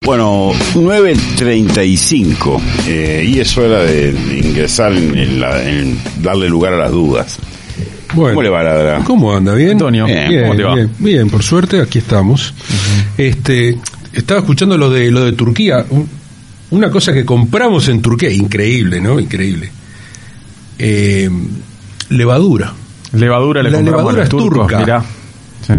Bueno, 9:35 y es hora de ingresar en darle lugar a las dudas. Bueno, ¿cómo le va, Ladra? ¿Cómo anda? ¿Bien? Antonio, Bien, ¿cómo te va? Bien, por suerte, aquí estamos. Estaba escuchando lo de Turquía, una cosa que compramos en Turquía, increíble, ¿no? Increíble. Levadura. Levadura le La compramos levadura a los es turcos, turca. mirá. Sí.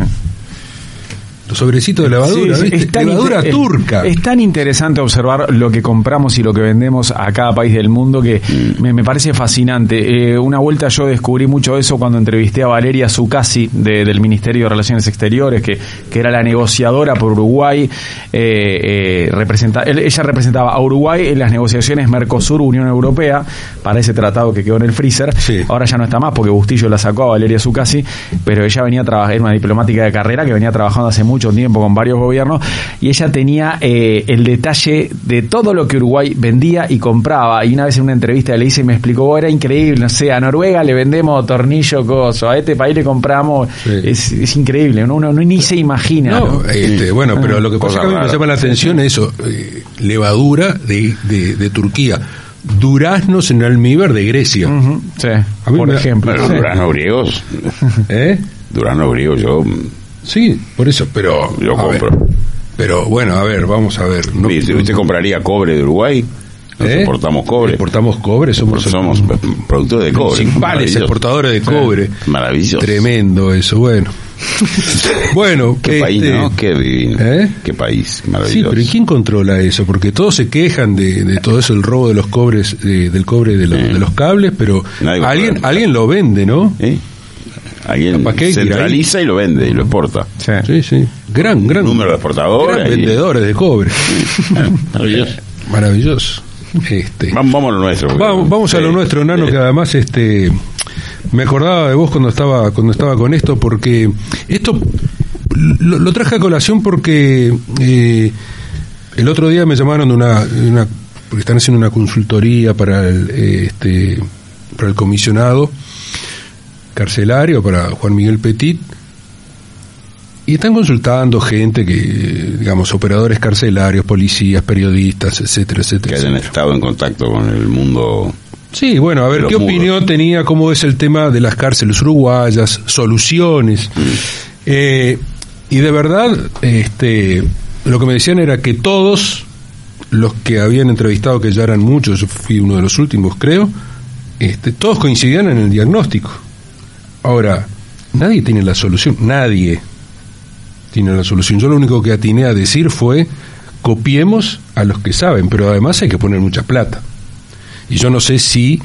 Los sobrecitos de levadura, Sí, ¿viste? es tan Levadura turca. Es tan interesante observar lo que compramos y lo que vendemos a cada país del mundo que me parece fascinante. Una vuelta yo descubrí mucho eso cuando entrevisté a Valeria Zuccasi del Ministerio de Relaciones Exteriores, que era la negociadora por Uruguay. Ella representaba a Uruguay en las negociaciones Mercosur-Unión Europea para ese tratado que quedó en el freezer. Sí. Ahora ya no está más porque Bustillo la sacó a Valeria Zuccasi, pero ella venía a trabajar, era una diplomática de carrera que venía trabajando hace mucho tiempo con varios gobiernos, y ella tenía el detalle de todo lo que Uruguay vendía y compraba. Y una vez en una entrevista le hice y me explicó, era increíble, no sé, a Noruega le vendemos tornillo, coso, a este país le compramos, sí. Es increíble, uno ni se imagina. No, ¿no? Bueno, pero lo que pasa es que a mí me llama la atención es eso, levadura de Turquía, duraznos en almíbar de Grecia. Uh-huh, sí, por ejemplo. Bueno, duraznos griegos. Duraznos griegos, yo... Sí, por eso, pero... Yo compro. Pero bueno, a ver, vamos a ver. No, ¿Usted compraría cobre de Uruguay? Nosotros exportamos cobre. Exportamos cobre, somos productores de cobre. Principales exportadores de cobre. Maravilloso. Tremendo eso, bueno. Bueno, qué país, ¿no? Qué divino. Qué país maravilloso. Sí, pero ¿y quién controla eso? Porque todos se quejan de todo eso, el robo de los cobres, del cobre de los cables, pero alguien lo vende, ¿no? Alguien centraliza y lo vende y lo exporta. Sí. Gran número de exportadores. Gran vendedores de cobre. Maravilloso. Vamos a lo nuestro. Vamos a lo nuestro, Nano, que además me acordaba de vos cuando estaba con esto, porque esto lo traje a colación porque el otro día me llamaron de una porque están haciendo una consultoría para el comisionado carcelario, para Juan Miguel Petit, y están consultando gente que, digamos, operadores carcelarios, policías, periodistas, etcétera. Que hayan estado en contacto con el mundo. Sí, bueno, a ver qué opinión tenía, cómo es el tema de las cárceles uruguayas, soluciones. Y de verdad, lo que me decían era que todos los que habían entrevistado, que ya eran muchos, yo fui uno de los últimos, creo, todos coincidían en el diagnóstico. Ahora, nadie tiene la solución, nadie tiene la solución. Yo lo único que atiné a decir fue, copiemos a los que saben, pero además hay que poner mucha plata. Y yo no sé si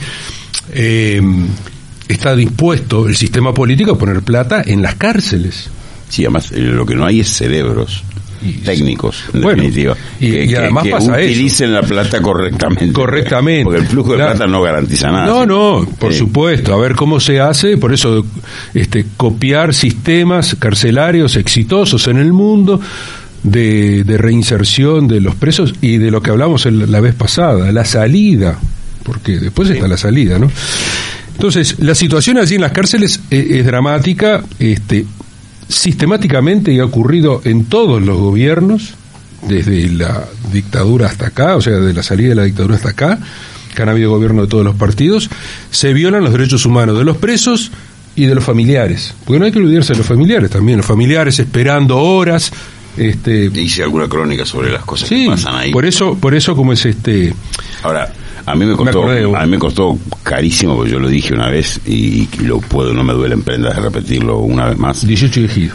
está dispuesto el sistema político a poner plata en las cárceles. Sí, además lo que no hay es cerebros técnicos, en definitiva, y además que pasa utilicen la plata correctamente, porque el flujo de plata no garantiza nada. Por supuesto, a ver cómo se hace, por eso copiar sistemas carcelarios exitosos en el mundo de reinserción de los presos, y de lo que hablamos la vez pasada, la salida, porque después está la salida, ¿no? Entonces, la situación allí en las cárceles es dramática, sistemáticamente, y ha ocurrido en todos los gobiernos, desde la dictadura hasta acá, o sea, de la salida de la dictadura hasta acá, que han habido gobierno de todos los partidos, se violan los derechos humanos de los presos y de los familiares, porque no hay que olvidarse de los familiares también, los familiares esperando horas. Hice alguna crónica sobre las cosas que pasan ahí. Por eso como es Ahora, a mí me costó carísimo, porque yo lo dije una vez y no me duele en prendas de repetirlo una vez más. 18 elegidos.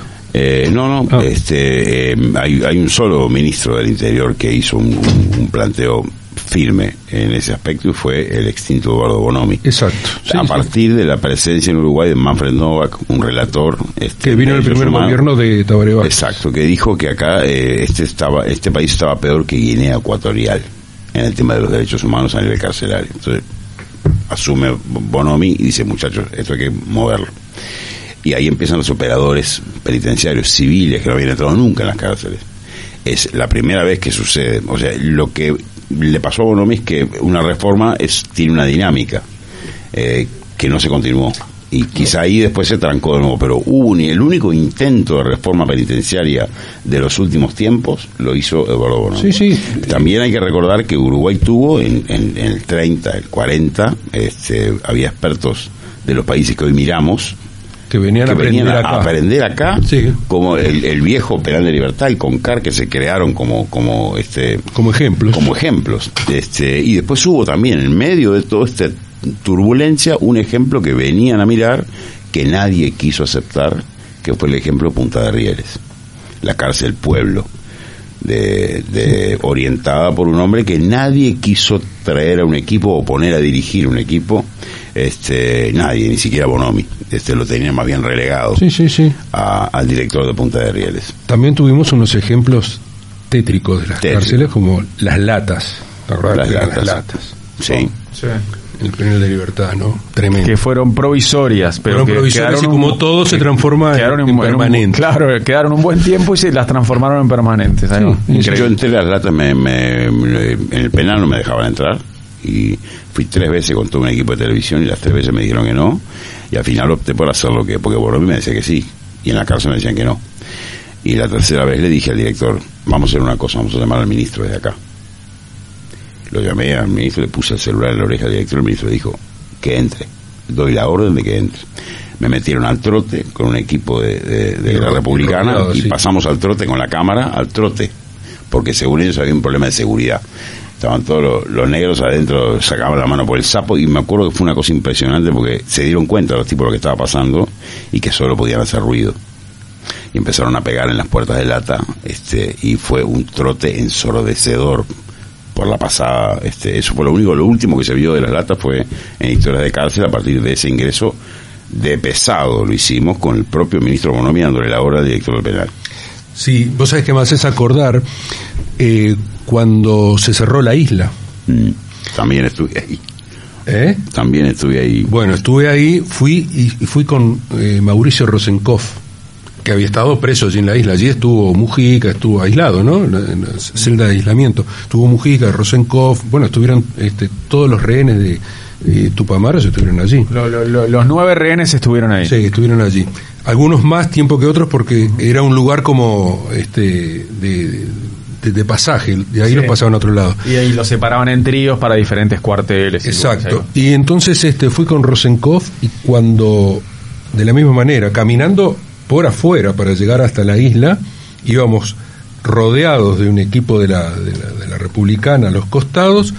Hay un solo ministro del Interior que hizo un planteo firme en ese aspecto, y fue el extinto Eduardo Bonomi. Exacto. A partir de la presencia en Uruguay de Manfred Novak, un relator que vino en el primer gobierno de Tabaré Vázquez. Exacto, que dijo que acá este país estaba peor que Guinea Ecuatorial en el tema de los derechos humanos a nivel carcelario. Entonces asume Bonomi y dice, muchachos, esto hay que moverlo. Y ahí empiezan los operadores penitenciarios civiles que no habían entrado nunca en las cárceles. Es la primera vez que sucede. O sea, lo que le pasó a Bonomi es que una reforma tiene una dinámica que no se continuó. Y quizá ahí después se trancó de nuevo, pero hubo el único intento de reforma penitenciaria de los últimos tiempos lo hizo Eduardo Bonomi. Sí. También hay que recordar que Uruguay tuvo en el 30, el 40, había expertos de los países que hoy miramos que venían a aprender acá, sí. Como el viejo penal de libertad, el CONCAR, que se crearon como ejemplos. Y después hubo también en medio de todo este turbulencia un ejemplo que venían a mirar que nadie quiso aceptar, que fue el ejemplo de Punta de Rieles, la cárcel pueblo orientada por un hombre que nadie quiso traer a un equipo o poner a dirigir un equipo, nadie, ni siquiera Bonomi, lo tenía más bien relegado al director de Punta de Rieles. También tuvimos unos ejemplos tétricos de las cárceles, como las latas. Las latas. Sí. El penal de libertad, ¿no? Tremendo. Que fueron provisorias, pero y como todo se transforma en permanente. Claro, quedaron un buen tiempo y se las transformaron en permanentes. Yo entré las latas, en el penal no me dejaban entrar, y fui 3 veces con todo un equipo de televisión y las 3 veces me dijeron que no, y al final opté por hacer porque Bonomi me decía que sí, y en la cárcel me decían que no. Y la 3ª vez le dije al director, vamos a hacer una cosa, vamos a llamar al ministro desde acá. Lo llamé al ministro, le puse el celular en la oreja del director, el ministro dijo que entre, doy la orden de que entre. Me metieron al trote con un equipo de la Republicana y pasamos al trote con la cámara, al trote, porque según ellos había un problema de seguridad. Estaban todos los negros adentro, sacaban la mano por el sapo, y me acuerdo que fue una cosa impresionante porque se dieron cuenta los tipos de lo que estaba pasando y que solo podían hacer ruido. Y empezaron a pegar en las puertas de lata, y fue un trote ensordecedor por la pasada. Eso fue lo último que se vio de las latas fue en Historias de Cárcel. A partir de ese ingreso de pesado lo hicimos con el propio ministro Bonomi dándole la hora al director del penal. Sí, vos sabés que me haces acordar cuando se cerró la isla. También estuve ahí. También estuve ahí. Bueno, estuve ahí, fui con Mauricio Rosenkopf, que había estado preso allí en la isla. Allí estuvo Mujica, estuvo aislado, ¿no? En la celda de aislamiento. Estuvo Mujica, Rosenkopf, bueno, estuvieron todos los rehenes de Tupamaros estuvieron allí. Los 9 rehenes estuvieron ahí. Sí, estuvieron allí. Algunos más tiempo que otros porque era un lugar como de pasaje, de ahí los pasaban a otro lado. Y ahí los separaban en tríos para diferentes cuarteles. Exacto. Y entonces fui con Rosenkopf, y cuando, de la misma manera, caminando por afuera para llegar hasta la isla, íbamos rodeados de un equipo de la Republicana a los costados.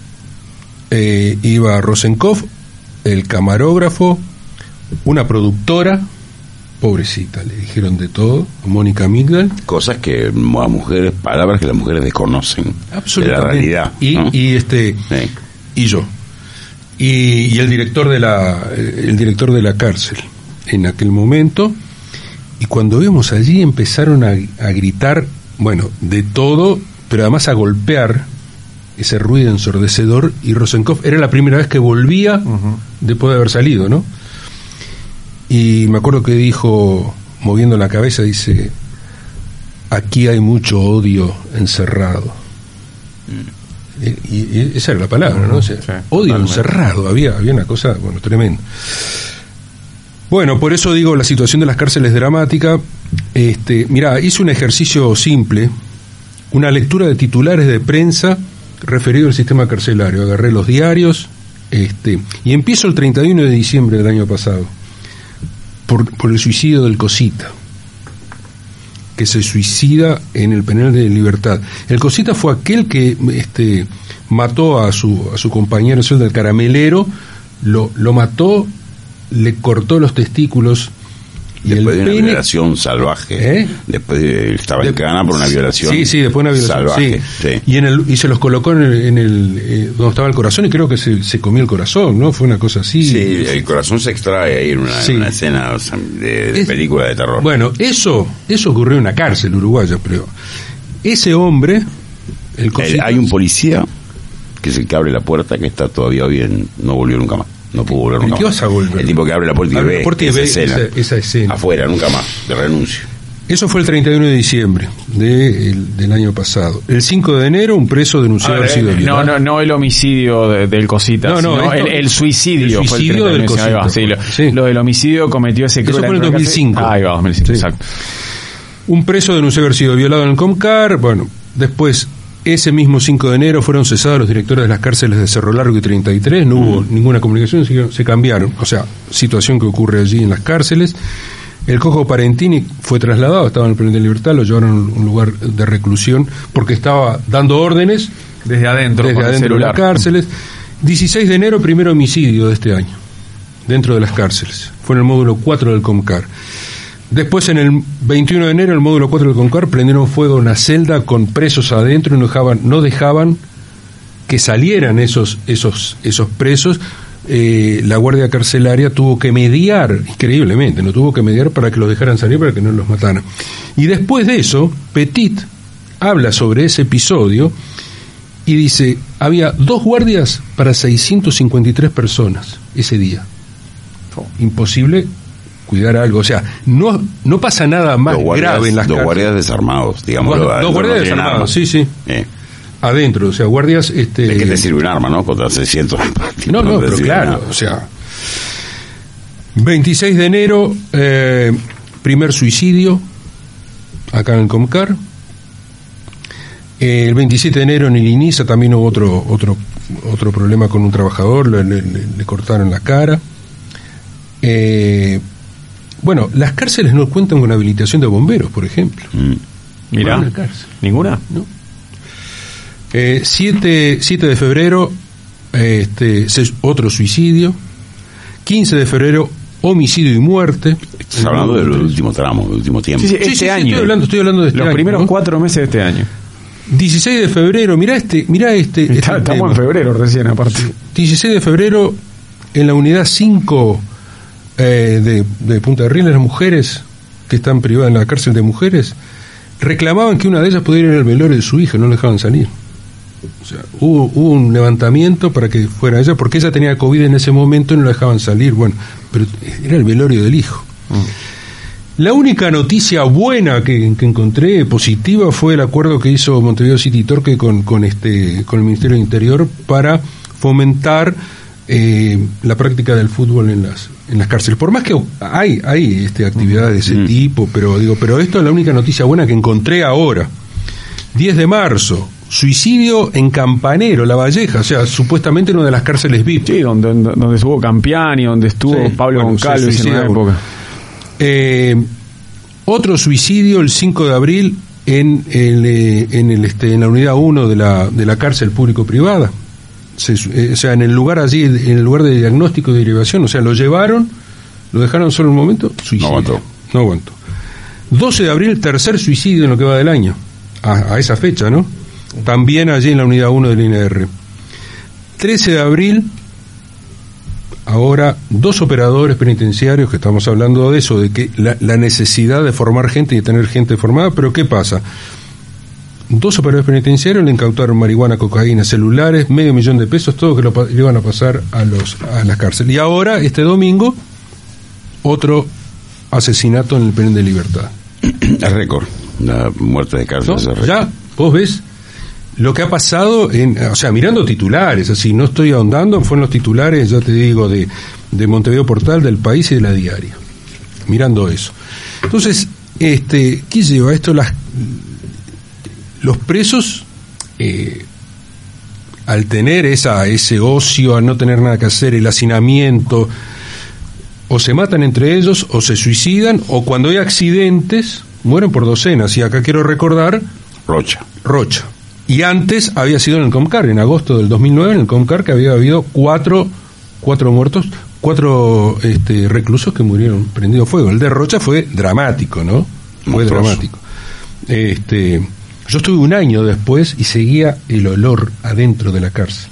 Iba Rosenkopf, el camarógrafo, una productora, pobrecita, le dijeron de todo, Mónica Migdal. Cosas que palabras que las mujeres desconocen de la realidad. Y yo. Y el director de la cárcel en aquel momento. Y cuando vimos allí empezaron a gritar, bueno, de todo, pero además a golpear, ese ruido ensordecedor. Y Rosenkopf era la primera vez que volvía después de haber salido, ¿no? Y me acuerdo que dijo, moviendo la cabeza, dice: aquí hay mucho odio encerrado. Y esa era la palabra, ¿no? O sea, odio encerrado, había una cosa, bueno, tremenda. Bueno, por eso digo, la situación de las cárceles es dramática. Mirá, hice un ejercicio simple, una lectura de titulares de prensa referido al sistema carcelario. Agarré los diarios, y empiezo el 31 de diciembre del año pasado, por el suicidio del Cosita, que se suicida en el penal de libertad. El Cosita fue aquel que mató a su compañero del Caramelero, lo mató, le cortó los testículos y después de una violación salvaje. Después estaba en cana por una violación. Sí, después de una violación salvaje. Sí. Y se los colocó en el donde estaba el corazón, y creo que se comió el corazón, ¿no? Fue una cosa así. Sí, el corazón se extrae ahí en una escena de película de terror. Bueno, eso ocurrió en una cárcel uruguaya, pero ese hombre, hay un policía que es el que abre la puerta, que está todavía bien, no volvió nunca más. No pudo volver nunca más. ¿Qué vas a volver? El tipo que abre la puerta y ve esa escena. Esa escena. Afuera, nunca más, de renuncio. Eso fue el 31 de diciembre del año pasado. El 5 de enero, un preso denunció haber sido violado. No el homicidio del Cositas, sino el suicidio. El suicidio del Cositas. Lo del homicidio cometió ese cruel. Eso fue en el 2005. Ahí va, 2005, sí. Exacto. Un preso denunció haber sido violado en el Comcar. Bueno, después, ese mismo 5 de enero, fueron cesados los directores de las cárceles de Cerro Largo y 33. No hubo ninguna comunicación, se cambiaron. O sea, situación que ocurre allí en las cárceles. El Coco Parentini fue trasladado, estaba en el penal de Libertad, lo llevaron a un lugar de reclusión porque estaba dando órdenes desde adentro de las cárceles. 16 de enero, primer homicidio de este año, dentro de las cárceles. Fue en el módulo 4 del Comcar. Después, en el 21 de enero, el módulo 4 del Comcar prendieron fuego a una celda con presos adentro y no dejaban que salieran esos presos. La guardia carcelaria tuvo que mediar, increíblemente, para que los dejaran salir, para que no los mataran. Y después de eso, Petit habla sobre ese episodio y dice, había 2 guardias para 653 personas ese día. Imposible cuidar algo, o sea, no pasa nada más grave en las cárceles. 2 guardias desarmados, digamos. 2 guardias desarmados, sí. Adentro, o sea, guardias... ¿De qué te sirve un arma, no? Contra 600... No, pero claro, nada. O sea... 26 de enero, primer suicidio, acá en el Comcar. El 27 de enero en el INISA también hubo otro problema con un trabajador, le cortaron la cara. Bueno, las cárceles no cuentan con habilitación de bomberos, por ejemplo. Mirá, ¿ninguna? No. 7 de febrero, otro suicidio. 15 de febrero, homicidio y muerte. Estás hablando del último tramo, del último tiempo. Sí, este año. Estoy hablando de este año. Los primeros 4 meses de este año. 16 de febrero, mirá estamos en febrero recién, aparte. 16 de febrero, en la unidad 5 de Punta de Rieles, las mujeres que están privadas en la cárcel de mujeres reclamaban que una de ellas pudiera ir al velorio de su hija, no la dejaban salir. O sea, hubo un levantamiento para que fuera ella, porque ella tenía COVID en ese momento y no la dejaban salir. Bueno, pero era el velorio del hijo. La única noticia buena que encontré positiva fue el acuerdo que hizo Montevideo City Torque con el Ministerio del Interior para fomentar la práctica del fútbol en las cárceles. Por más que hay actividades de ese tipo, pero esto es la única noticia buena que encontré ahora. 10 de marzo, suicidio en Campanero, La Valleja, o sea, supuestamente en una de las cárceles VIP. Sí, donde estuvo Campiani, donde estuvo Pablo Goncalves en una época. Otro suicidio el 5 de abril en la unidad 1 de la cárcel público-privada. O sea, en el lugar de diagnóstico y derivación, o sea, lo llevaron, lo dejaron solo un momento, suicidio. No aguantó. 12 de abril, tercer suicidio en lo que va del año, a esa fecha, ¿no? También allí en la unidad 1 del INR. 13 de abril, ahora 2 operadores penitenciarios, que estamos hablando de eso, de que la necesidad de formar gente y de tener gente formada, pero ¿qué pasa? 2 operadores penitenciarios le incautaron marihuana, cocaína, celulares, $500,000, todo que le iban a pasar a las cárceles. Y ahora, este domingo, otro asesinato en el penal de Libertad. El récord, la muerte de cárcel. ¿No? Ya, vos ves lo que ha pasado, o sea, mirando titulares, así, no estoy ahondando, fueron los titulares, ya te digo, de Montevideo Portal, del País y de La Diaria, mirando eso. Entonces, ¿qué lleva esto? Los presos, al tener ese ocio, al no tener nada que hacer, el hacinamiento, o se matan entre ellos, o se suicidan, o cuando hay accidentes, mueren por docenas. Y acá quiero recordar Rocha. Y antes había sido en el Comcar, en agosto del 2009, en el Comcar, que había habido 4 muertos, 4 reclusos que murieron prendido fuego. El de Rocha fue dramático, ¿no? Fue dramático. Yo estuve un año después y seguía el olor adentro de la cárcel.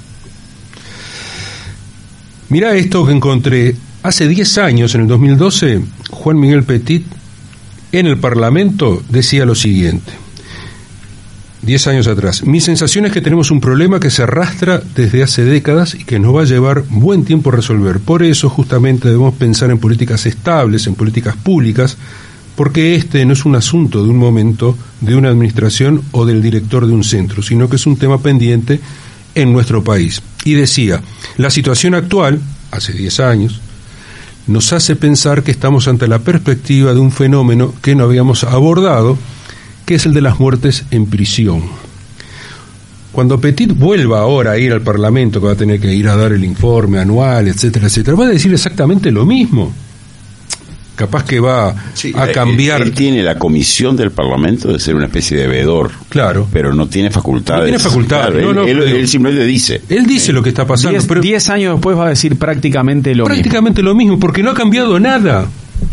Mirá esto que encontré. Hace 10 años, en el 2012, Juan Miguel Petit, en el Parlamento, decía lo siguiente. 10 años atrás. Mi sensación es que tenemos un problema que se arrastra desde hace décadas y que nos va a llevar buen tiempo resolver. Por eso, justamente, debemos pensar en políticas estables, en políticas públicas, porque este no es un asunto de un momento, de una administración o del director de un centro, sino que es un tema pendiente en nuestro país. Y decía, la situación actual, hace 10 años, nos hace pensar que estamos ante la perspectiva de un fenómeno que no habíamos abordado, que es el de las muertes en prisión. Cuando Petit vuelva ahora a ir al Parlamento, que va a tener que ir a dar el informe anual, etcétera, etcétera, va a decir exactamente lo mismo. Capaz que va a cambiar. Él tiene la comisión del Parlamento de ser una especie de veedor. Claro. Pero no tiene facultades. No tiene facultades. Claro, él simplemente dice. Él dice lo que está pasando. 10 años después va a decir prácticamente lo mismo, porque no ha cambiado nada.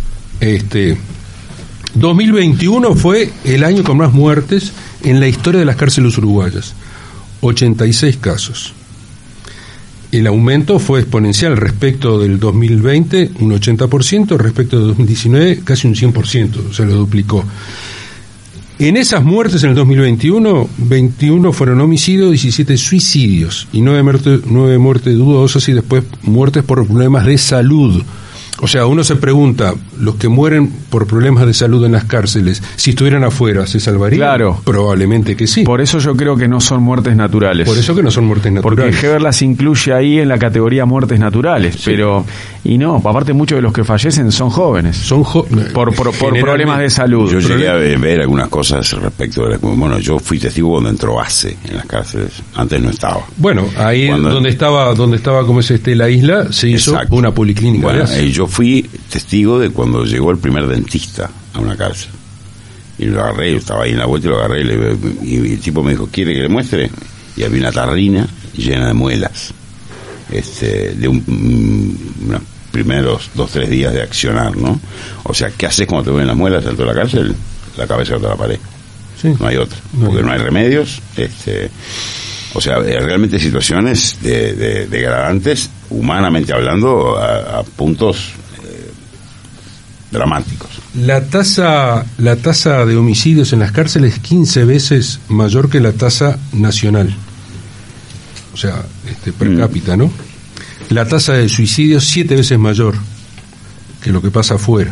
2021 fue el año con más muertes en la historia de las cárceles uruguayas. 86 casos. El aumento fue exponencial respecto del 2020, un 80%, respecto del 2019, casi un 100%, se lo duplicó. En esas muertes en el 2021 fueron homicidios, 17 suicidios y 9 muertes dudosas y después muertes por problemas de salud. O sea, uno se pregunta, los que mueren por problemas de salud en las cárceles, si estuvieran afuera, ¿se salvarían? Claro. Probablemente que sí. Por eso yo creo que no son muertes naturales. Por eso que no son muertes naturales. Porque Heber las incluye ahí en la categoría muertes naturales, sí. Pero, y no, aparte muchos de los que fallecen son jóvenes. Son por problemas de salud. Yo llegué a ver algunas cosas respecto de bueno, yo fui testigo cuando entró ACE en las cárceles, antes no estaba. Bueno, ahí donde estaba como es la isla, se hizo exacto. Una policlínica. Bueno, yo fui testigo de cuando llegó el primer dentista a una cárcel. Y lo agarré, yo estaba ahí en la vuelta y lo agarré y el tipo me dijo, ¿quiere que le muestre? Y había una tarrina llena de muelas. De unos primeros 2-3 días de accionar, ¿no? O sea, ¿qué haces cuando te ven las muelas dentro de la cárcel? La cabeza contra la pared. Sí. No hay otra. Porque no hay remedios. O sea, realmente situaciones degradantes, humanamente hablando, a puntos dramáticos. La tasa de homicidios en las cárceles es 15 veces mayor que la tasa nacional. O sea, per cápita, ¿no? La tasa de suicidios 7 veces mayor que lo que pasa afuera.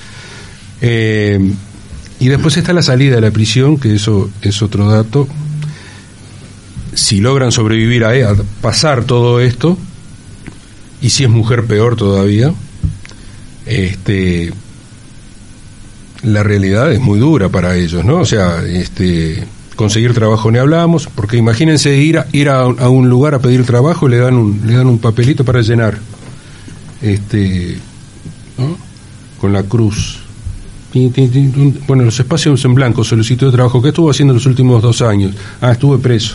Y después está la salida de la prisión, que eso es otro dato. Si logran sobrevivir a pasar todo esto, y si es mujer peor todavía, la realidad es muy dura para ellos, ¿no? O sea, conseguir trabajo ni hablamos, porque imagínense ir a un lugar a pedir trabajo y le dan un papelito para llenar, ¿no? Con la cruz. Bueno, los espacios en blanco, solicitud de trabajo. ¿Qué estuvo haciendo los últimos 2 años? Estuve preso.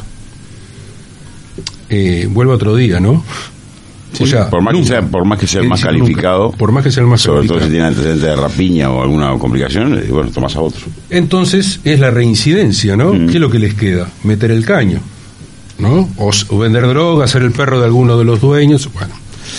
Vuelve otro día, ¿no? Sí, o sea, por más que sea el más calificado, por más que sea el más sobre calificado, todo si tiene antecedentes de rapiña o alguna complicación, bueno, tomas a otro. Entonces es la reincidencia, ¿no? ¿Qué es lo que les queda? Meter el caño, ¿no? O vender droga, ser el perro de alguno de los dueños. Bueno,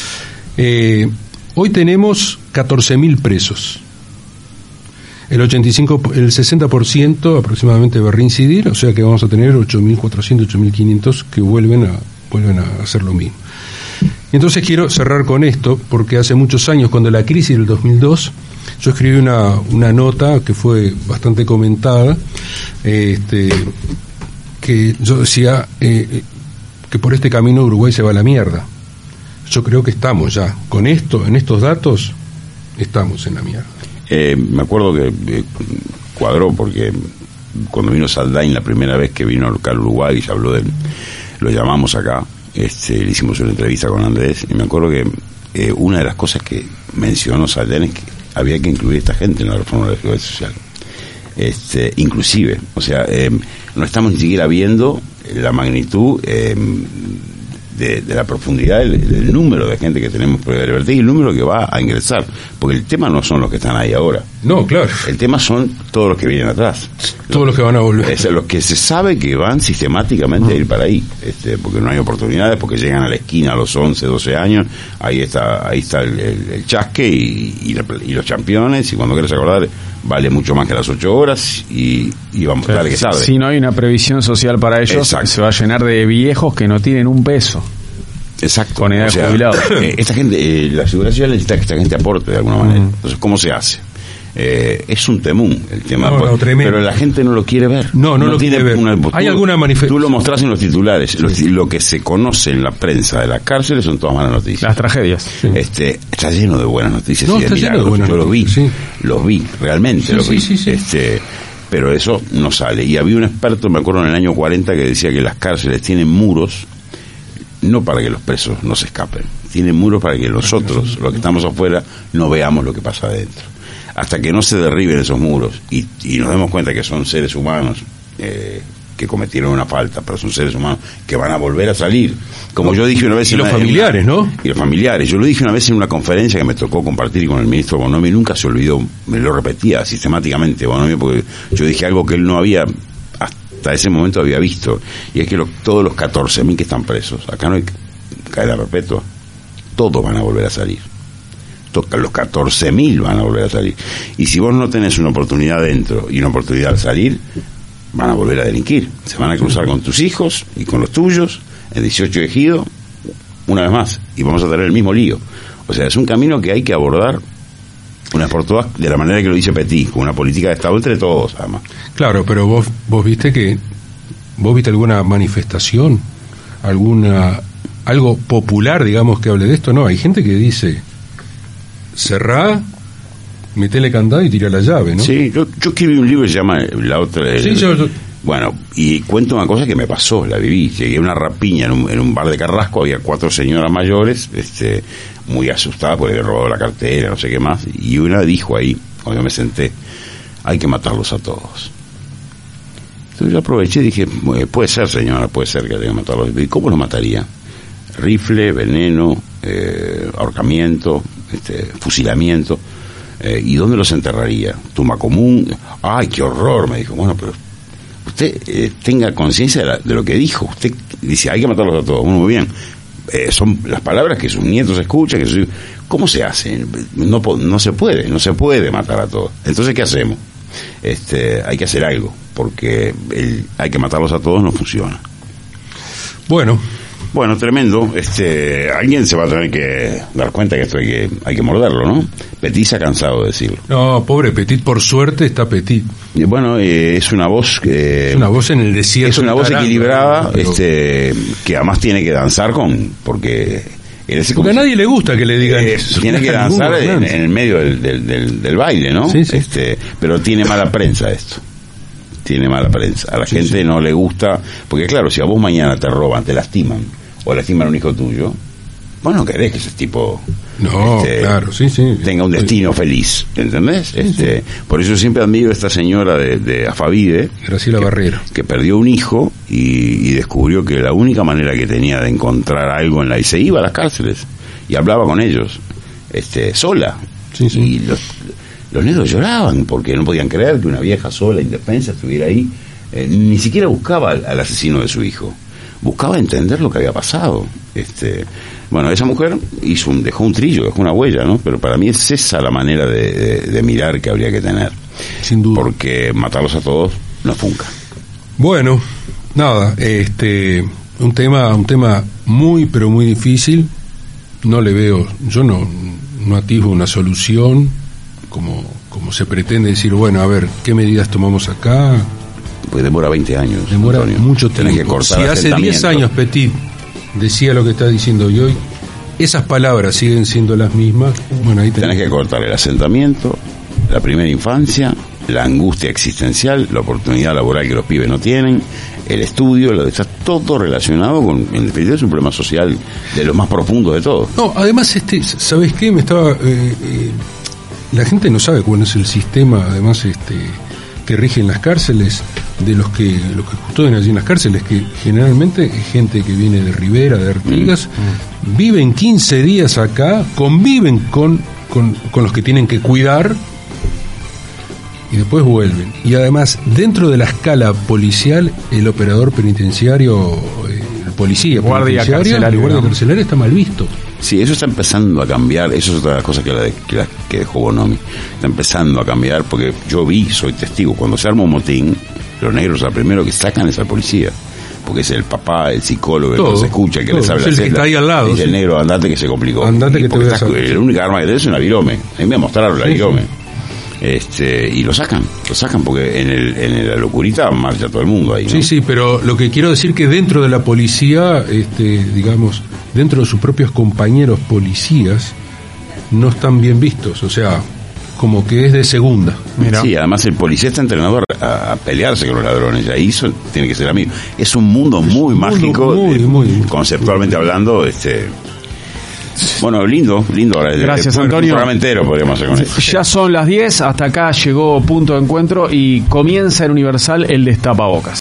hoy tenemos 14.000 presos. El 60% aproximadamente va a reincidir, o sea que vamos a tener 8.400, 8.500 que vuelven a hacer lo mismo. Entonces quiero cerrar con esto, porque hace muchos años, cuando la crisis del 2002, yo escribí una nota que fue bastante comentada, que yo decía que por este camino Uruguay se va a la mierda. Yo creo que estamos ya, con esto, en estos datos, estamos en la mierda. Me acuerdo que cuadró, porque cuando vino Saldain la primera vez que vino acá al Uruguay y se habló de él, lo llamamos acá, le hicimos una entrevista con Andrés, y me acuerdo que una de las cosas que mencionó Saldain es que había que incluir a esta gente en la reforma de la seguridad social. Inclusive, o sea, no estamos ni siquiera viendo la magnitud de la profundidad del número de gente que tenemos por la libertad y el número que va a ingresar, porque el tema no son los que están ahí ahora. No, claro. El tema son todos los que vienen atrás. Todos los que van a volver. Es los que se sabe que van sistemáticamente a ir para ahí, porque no hay oportunidades, porque llegan a la esquina a los 11, 12 años, ahí está el chasque y los campeones, y cuando quieres acordar, vale mucho más que las 8 horas y vamos a darle que sabe. Si no hay una previsión social para ellos, exacto, se va a llenar de viejos que no tienen un peso. Exacto. Con edad de jubilado. Esta gente, la seguridad social necesita que esta gente aporte de alguna manera. Entonces, ¿cómo se hace? Es un temún el tema, pero la gente no lo quiere ver. No lo quiere ver. ¿Hay alguna manifestación? Tú lo mostrás en los titulares. Lo que se conoce en la prensa de las cárceles son todas malas noticias. Las tragedias. Sí. Está lleno de buenas noticias. No, está lleno de buenas noticias. Los vi, realmente los vi. Sí. Pero eso no sale. Y había un experto, me acuerdo en el año 40, que decía que las cárceles tienen muros, no para que los presos no se escapen, tienen muros para que nosotros, los que estamos afuera, no veamos lo que pasa adentro. Hasta que no se derriben esos muros y nos demos cuenta que son seres humanos que cometieron una falta, pero son seres humanos que van a volver a salir. Como yo dije una vez... Y los familiares, ¿no? Y los familiares. Yo lo dije una vez en una conferencia que me tocó compartir con el ministro Bonomi, nunca se olvidó, me lo repetía sistemáticamente Bonomi, porque yo dije algo que él no había, hasta ese momento había visto, y es que todos los 14.000 que están presos, acá no hay cadena perpetua, todos van a volver a salir. Los 14.000 van a volver a salir. Y si vos no tenés una oportunidad dentro y una oportunidad al salir, van a volver a delinquir. Se van a cruzar con tus hijos y con los tuyos en 18 de Ejido una vez más, y vamos a tener el mismo lío. O sea, es un camino que hay que abordar una vez por todas, de la manera que lo dice Petit, con una política de Estado entre todos, además. Claro, pero vos viste alguna manifestación, algo popular, digamos, que hable de esto. No, hay gente que dice: cerrá, metele candado y tira la llave, ¿no? Sí, yo escribí un libro que se llama La Otra... Bueno, y cuento una cosa que me pasó, la viví. Llegué a una rapiña en un bar de Carrasco, había 4 señoras mayores, muy asustadas porque habían robado la cartera, no sé qué más, y una dijo ahí, cuando yo me senté: hay que matarlos a todos. Entonces yo aproveché y dije: puede ser, señora, puede ser que haya que matarlos. ¿Y cómo los mataría? Rifle, veneno, ahorcamiento, fusilamiento. ¿Y dónde los enterraría? ¿Tumba común? ¡Ay, qué horror! Me dijo. Bueno, pero usted tenga conciencia de lo que dijo. Usted dice: hay que matarlos a todos. Bueno, muy bien. Son las palabras que sus nietos escuchan. ¿Cómo se hace? No se puede matar a todos. Entonces, ¿qué hacemos? Hay que hacer algo, porque hay que matarlos a todos no funciona. Bueno, tremendo. Alguien se va a tener que dar cuenta que esto hay que morderlo, ¿no? Petit se ha cansado de decirlo. No, pobre Petit, por suerte está Petit. Bueno, es una voz que... Es una voz en el desierto. Es una voz equilibrada, pero... que además tiene que danzar porque a nadie le gusta que le digan eso. Tiene que danzar en el medio del baile, ¿no? Sí. Pero tiene mala prensa esto. Tiene mala prensa. A la gente no le gusta, porque claro, si a vos mañana te roban, te lastiman, o lastiman a un hijo tuyo, vos no querés que ese tipo claro, tenga un destino feliz, ¿entendés? Por eso siempre admiro a esta señora de Afavide, Graciela Barrero, que perdió un hijo y descubrió que la única manera que tenía de encontrar algo en se iba a las cárceles y hablaba con ellos, sola. Y los negros lloraban porque no podían creer que una vieja sola, indefensa, estuviera ahí. Ni siquiera buscaba al asesino de su hijo, buscaba entender lo que había pasado. Bueno, esa mujer dejó un trillo, dejó una huella, ¿no? Pero para mí es esa la manera de mirar que habría que tener. Sin duda. Porque matarlos a todos no funca. Bueno, nada, un tema muy, pero muy difícil. No le veo, yo no atisbo una solución como se pretende decir, bueno, a ver, ¿qué medidas tomamos acá? Pues demora 20 años. Demora Antonio. Mucho tiempo. Tenés que cortar. Si hace 10 años Petit decía lo que está diciendo y hoy esas palabras siguen siendo las mismas, bueno, ahí tenés que cortar el asentamiento, la primera infancia, la angustia existencial, la oportunidad laboral que los pibes no tienen, el estudio, está todo relacionado con, en definitiva, es un problema social de los más profundos de todos. No, además, ¿sabes qué? La gente no sabe cuál es el sistema, además, que rige en las cárceles, de los que custodian allí en las cárceles, que generalmente es gente que viene de Rivera, de Artigas, viven 15 días acá, conviven con los que tienen que cuidar y después vuelven. Y además, dentro de la escala policial, el operador penitenciario, el policía guardia carcelario está mal visto. Sí, eso está empezando a cambiar. Eso es otra de las cosas que dejó Bonomi. Está empezando a cambiar porque yo soy testigo. Cuando se arma un motín, los negros al primero que sacan es al policía. Porque es el papá, el psicólogo, el que se escucha, el que les habla la celda. Que está ahí al lado. Dice el negro, andate que se complicó. Andate que te voy a sacar. La única arma que tenés es una virome. A mí me mostraron la virome. y lo sacan porque en la locurita marcha todo el mundo ahí, ¿no? Sí, pero lo que quiero decir que dentro de la policía, digamos, dentro de sus propios compañeros policías, no están bien vistos, o sea, como que es de segunda. Mirá. Sí, además el policía está entrenado a pelearse con los ladrones, ahí eso tiene que ser amigo. Es un mundo muy mágico, muy conceptualmente hablando, Bueno, lindo. Gracias, Antonio. Un programa entero podríamos hacer con eso. Ya son las 10, hasta acá llegó Punto de Encuentro y comienza en Universal el Destapabocas.